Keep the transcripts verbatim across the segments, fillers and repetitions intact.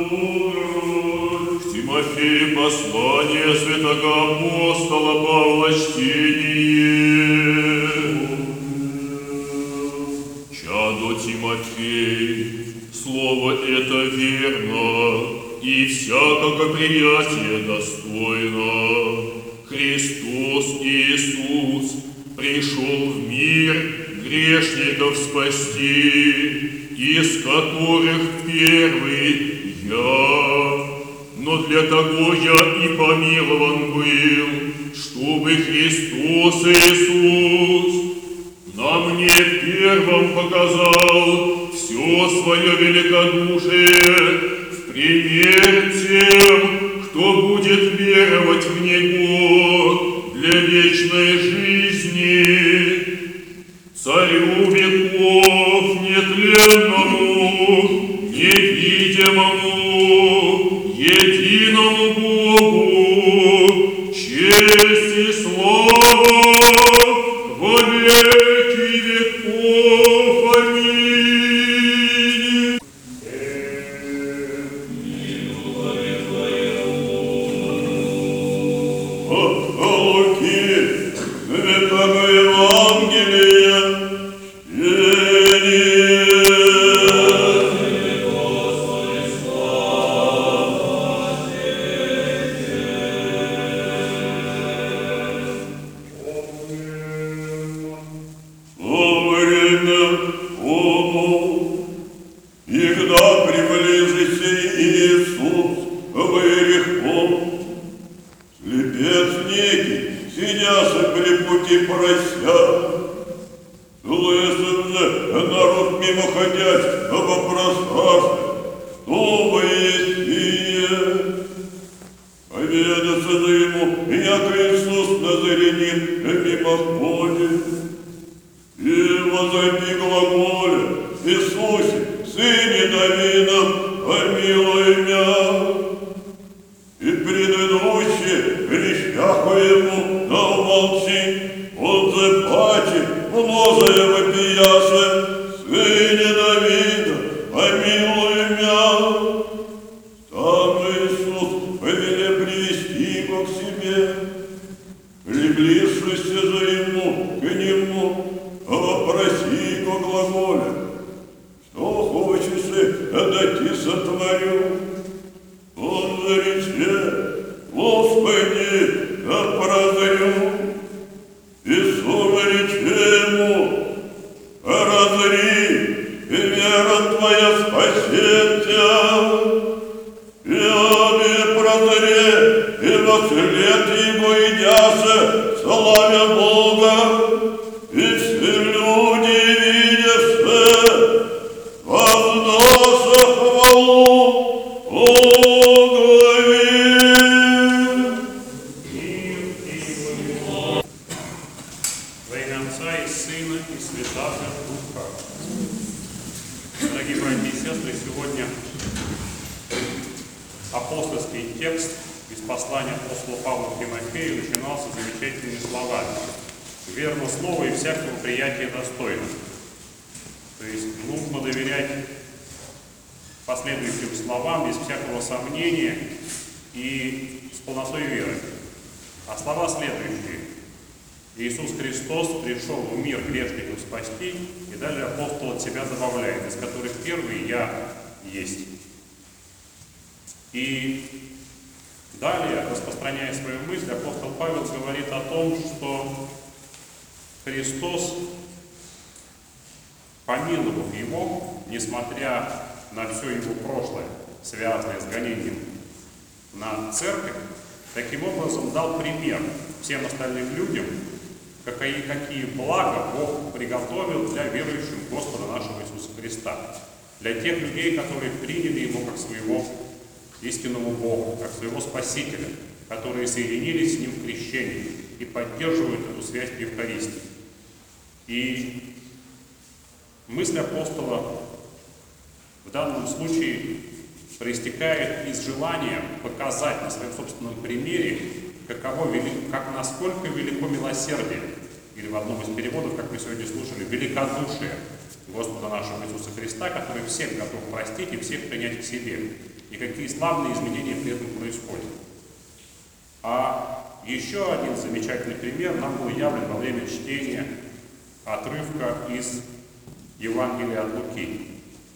Тимофею послание святого апостола Павла чтение. Чадо Тимофей, слово это верно, и всякого приятия достойно. Христос Иисус пришел в мир грешников спасти, из которых первый я. Но для того я и помилован был, чтобы Христос Иисус на мне первым показал все свое великодушие в пример тем, кто будет веровать в Него для вечной жизни. Царю веков нетленному, невидимому, единому Богу, честь и слава во веки веков. Аминь. От Луки святого Евангелия всем остальным людям, какие, какие блага Бог приготовил для верующих Господа нашего Иисуса Христа, для тех людей, которые приняли Его как своего истинного Бога, как своего Спасителя, которые соединились с Ним в крещении и поддерживают эту связь в Евхаристии. И мысль апостола в данном случае проистекает из желания показать на своем собственном примере, каково, как, насколько велико милосердие, или в одном из переводов, как мы сегодня слушали, великодушие Господа нашего Иисуса Христа, который всех готов простить и всех принять к себе. и какие славные изменения при этом происходят. А еще один замечательный пример нам был явлен во время чтения отрывка из Евангелия от Луки.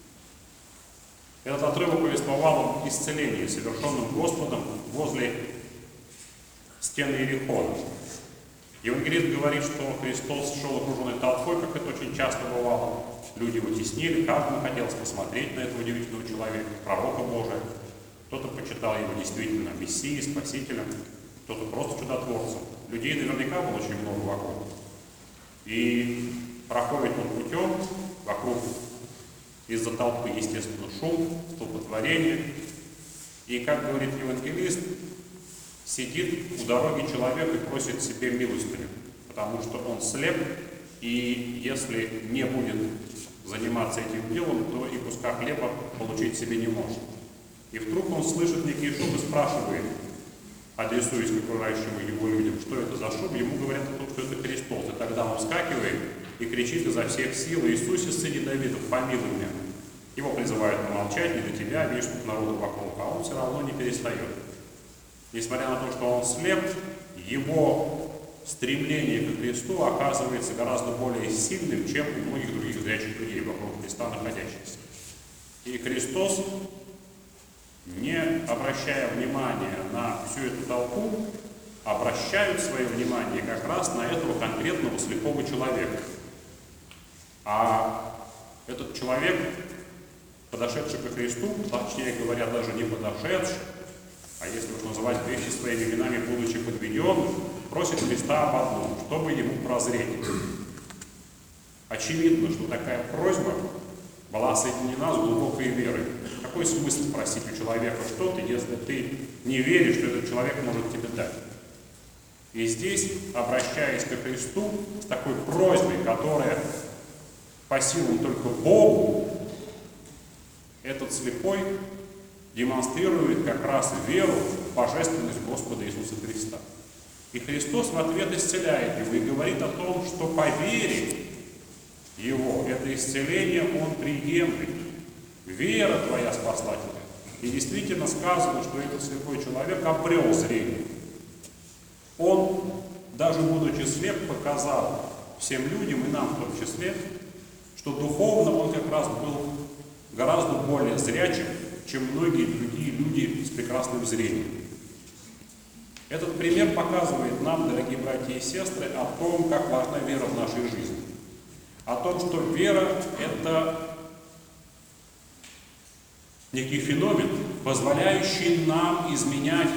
Этот отрывок повествовал об исцелении, совершенном Господом возле стены Иерихона. Евангелист говорит, что Христос шел окруженный толпой, как это очень часто бывало. Люди его теснили, каждому хотелось посмотреть на этого удивительного человека, пророка Божия. Кто-то почитал его действительно Мессией, Спасителем, кто-то просто чудотворцем. Людей наверняка было очень много вокруг. И проходит он путем, вокруг из-за толпы, естественно, шум, столпотворение. И, как говорит евангелист, сидит у дороги человек и просит себе милостыню, потому что он слеп, и если не будет заниматься этим делом, то и куска хлеба получить себе не может. И вдруг он слышит некий шум и спрашивает, адресуясь к окружающим его людям, что это за шум, ему говорят о том, что это Христос. И тогда он вскакивает и кричит изо всех сил: «Иисусе, сыне Давидов, помилуй меня». Его призывают помолчать, не до тебя, видишь, тут народу вокруг, а он все равно не перестает. Несмотря на то, что он слеп, его стремление к Христу оказывается гораздо более сильным, чем у многих других зрячих людей вокруг Христа находящихся. И Христос, не обращая внимания на всю эту толпу, обращает свое внимание как раз на этого конкретного слепого человека. А этот человек, подошедший ко Христу, точнее говоря, даже не подошедший, а если уж называть вещи своими именами, будучи подведенным, просит Христа об одном, чтобы ему прозреть. Очевидно, что такая просьба была соединена с глубокой верой. Какой смысл просить у человека что-то, если ты не веришь, что этот человек может тебе дать? И здесь, обращаясь ко Христу с такой просьбой, которая по силам только Богу, этот слепой демонстрирует как раз веру в божественность Господа Иисуса Христа. И Христос в ответ исцеляет его и говорит о том, что по вере его это исцеление он приемлет. Вера твоя спасла тебя. И действительно сказано, что этот слепой человек обрел зрение. Он, даже будучи слеп, показал всем людям, и нам в том числе, что духовно он как раз был гораздо более зрячим, чем многие другие люди с прекрасным зрением. Этот пример показывает нам, дорогие братья и сестры, о том, как важна вера в нашей жизни. О том, что вера – это некий феномен, позволяющий нам изменять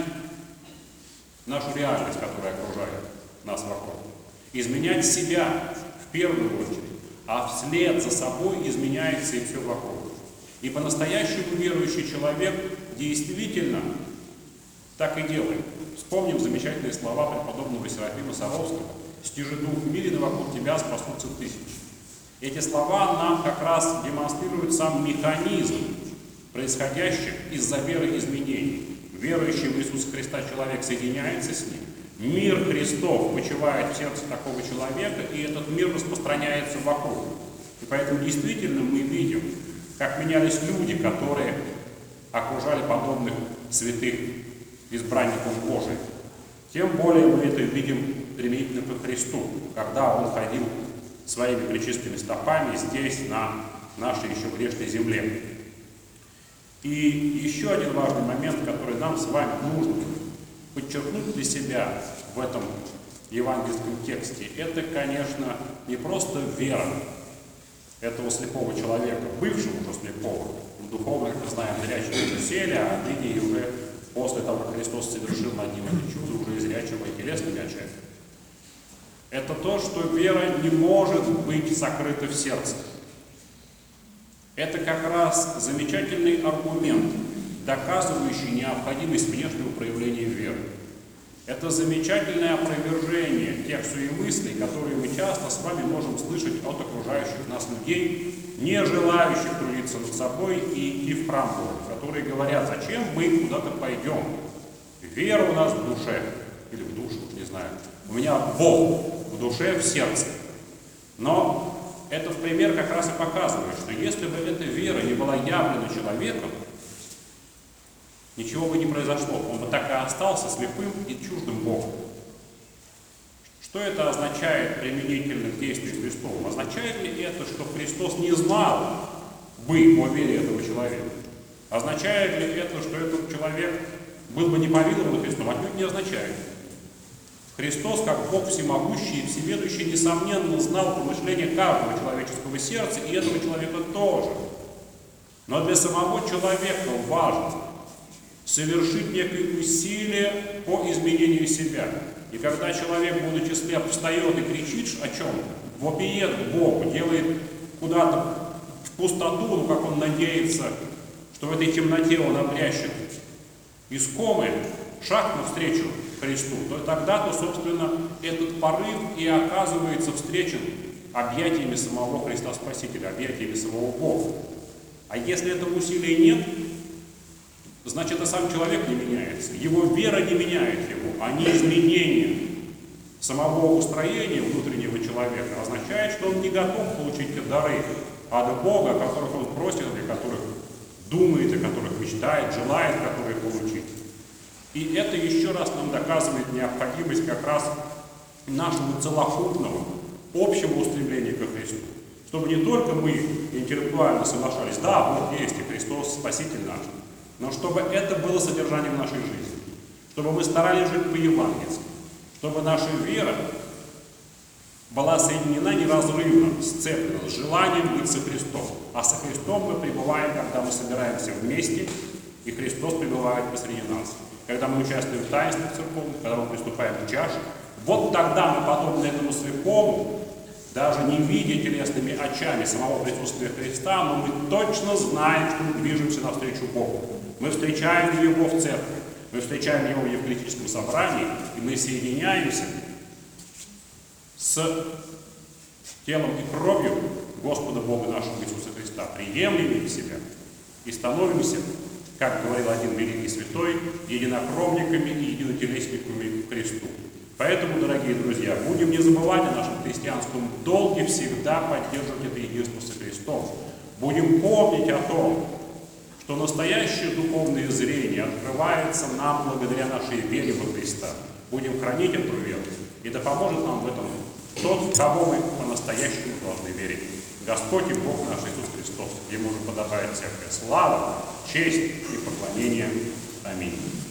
нашу реальность, которая окружает нас вокруг. Изменять себя в первую очередь, а вслед за собой изменяется и все вокруг. И по-настоящему верующий человек действительно так и делает. Вспомним замечательные слова преподобного Серафима Саровского: «Стяжи дух мирен, и вокруг тебя спасутся тысячи». Эти слова нам как раз демонстрируют сам механизм происходящих из-за веры изменений. Верующий в Иисуса Христа человек соединяется с Ним, мир Христов почивает в сердце такого человека, и этот мир распространяется вокруг. И поэтому действительно мы видим, как менялись люди, которые окружали подобных святых избранников Божиих. Тем более мы это видим применительно к Христу, когда Он ходил своими пречистыми стопами здесь, на нашей еще грешной земле. И еще один важный момент, который нам с вами нужно подчеркнуть для себя в этом евангельском тексте, это, конечно, не просто вера этого слепого человека, бывшего уже слепого, духовно, как мы знаем, зрячего сели, а ныне уже после того, как Христос совершил над ним это чудо, уже и зрячего и телесными очами. Это то, что вера не может быть сокрыта в сердце. Это как раз замечательный аргумент, доказывающий необходимость внешнего проявления веры. Это замечательное опровержение тех суемыслий, которые мы часто с вами можем слышать от окружающих нас людей, не желающих трудиться над собой и идти в храм Божий, которые говорят: зачем мы куда-то пойдем? Вера у нас в душе, или в душу, не знаю. У меня Бог в душе, в сердце. Но этот пример как раз и показывает, что если бы эта вера не была явлена человеком, ничего бы не произошло. Он бы так и остался слепым и чуждым Богу. Что это означает применительно к действию Христову? Означает ли это, что Христос не знал бы о вере этого человека? Означает ли это, что этот человек был бы не помилован Христом? Отнюдь не означает. Христос, как Бог всемогущий и всеведущий, несомненно знал помышления каждого человеческого сердца, и этого человека тоже. Но для самого человека важно совершить некое усилие по изменению себя. И когда человек, будучи слеп, встает и кричит о чем-то, вопиет к Богу, делает куда-то в пустоту, ну, как он надеется, что в этой темноте он обрящет искомый шаг навстречу Христу, то тогда-то, собственно, этот порыв и оказывается встречен объятиями самого Христа Спасителя, объятиями самого Бога. А если этого усилия нет, значит, и сам человек не меняется, его вера не меняет его, а не изменение самого устроения внутреннего человека означает, что он не готов получить те дары от Бога, о которых он просит, о которых думает, о которых мечтает, желает, которые получить. И это еще раз нам доказывает необходимость как раз нашего целокупного, общего устремления ко Христу. Чтобы не только мы интеллектуально соглашались, да, Бог есть, и Христос Спаситель наш, но чтобы это было содержанием нашей жизни. Чтобы мы старались жить по-евангельски. Чтобы наша вера была соединена неразрывно, сцеплена с желанием быть со Христом. А со Христом мы пребываем, когда мы собираемся вместе, и Христос пребывает посреди нас. Когда мы участвуем в таинствах церковных, когда мы приступаем к чаше, вот тогда мы, подобно этому слепому, даже не видя телесными очами самого присутствия Христа, но мы точно знаем, что мы движемся навстречу Богу. Мы встречаем Его в церкви, мы встречаем Его в евхаристическом собрании, и мы соединяемся с телом и кровью Господа Бога нашего Иисуса Христа, приемлем их себя и становимся, как говорил один великий святой, единокровниками и единотелесниками к Христу. Поэтому, дорогие друзья, будем не забывать о нашем христианском долге всегда поддерживать это единство со Христом. Будем помнить о том, что настоящее духовное зрение открывается нам благодаря нашей вере во Христа. Будем хранить эту веру, и да поможет нам в этом тот, кого мы по-настоящему должны верить. Господь и Бог наш Иисус Христос, Ему же подобает всякая слава, честь и поклонение. Аминь.